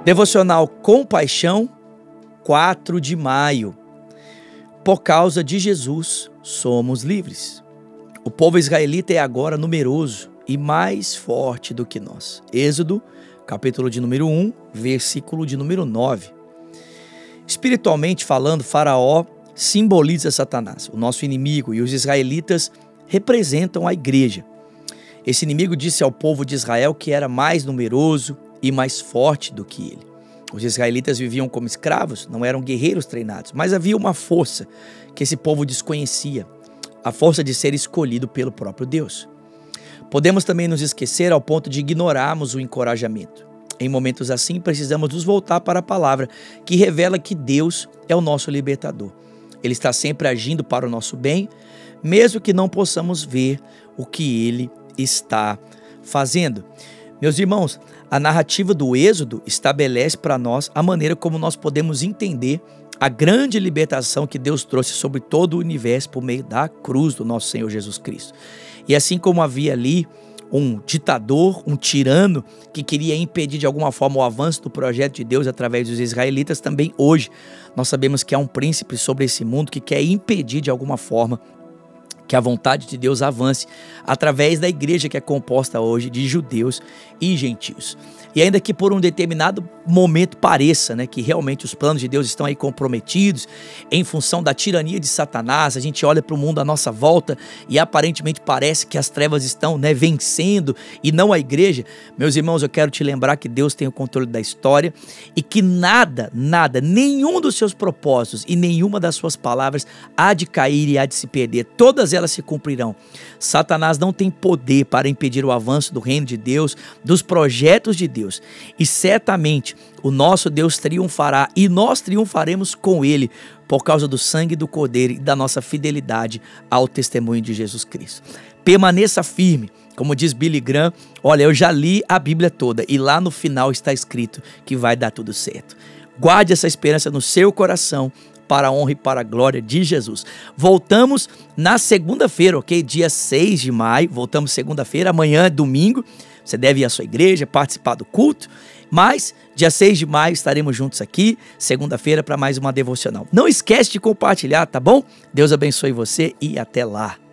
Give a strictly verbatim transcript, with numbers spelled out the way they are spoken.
Devocional Compaixão, quatro de maio. Por causa de Jesus, somos livres. O povo israelita é agora numeroso e mais forte do que nós. Êxodo, capítulo de número um, versículo de número nove. Espiritualmente falando, Faraó simboliza Satanás, o nosso inimigo, e os israelitas representam a igreja. Esse inimigo disse ao povo de Israel que era mais numeroso e mais forte do que ele. Os israelitas viviam como escravos, não eram guerreiros treinados, mas havia uma força que esse povo desconhecia, a força de ser escolhido pelo próprio Deus. Podemos também nos esquecer ao ponto de ignorarmos o encorajamento. Em momentos assim, precisamos nos voltar para a palavra que revela que Deus é o nosso libertador. Ele está sempre agindo para o nosso bem, mesmo que não possamos ver o que Ele está fazendo. Meus irmãos, a narrativa do Êxodo estabelece para nós a maneira como nós podemos entender a grande libertação que Deus trouxe sobre todo o universo por meio da cruz do nosso Senhor Jesus Cristo. E assim como havia ali um ditador, um tirano que queria impedir de alguma forma o avanço do projeto de Deus através dos israelitas, também hoje nós sabemos que há um príncipe sobre esse mundo que quer impedir de alguma forma que a vontade de Deus avance através da igreja que é composta hoje de judeus e gentios. E ainda que por um determinado momento pareça, né, que realmente os planos de Deus estão aí comprometidos em função da tirania de Satanás, a gente olha para o mundo à nossa volta e aparentemente parece que as trevas estão, né, vencendo e não a igreja. Meus irmãos, eu quero te lembrar que Deus tem o controle da história e que nada, nada, nenhum dos seus propósitos e nenhuma das suas palavras há de cair e há de se perder. Todas elas se cumprirão. Satanás não tem poder para impedir o avanço do reino de Deus, dos projetos de Deus. E certamente o nosso Deus triunfará e nós triunfaremos com Ele por causa do sangue do Cordeiro e da nossa fidelidade ao testemunho de Jesus Cristo. Permaneça firme. Como diz Billy Graham, olha, eu já li a Bíblia toda e lá no final está escrito que vai dar tudo certo. Guarde essa esperança no seu coração, para a honra e para a glória de Jesus. Voltamos na segunda-feira, ok? Dia seis de maio, voltamos segunda-feira, amanhã é domingo, você deve ir à sua igreja, participar do culto, mas dia seis de maio estaremos juntos aqui, segunda-feira, para mais uma devocional. Não esquece de compartilhar, tá bom? Deus abençoe você e até lá.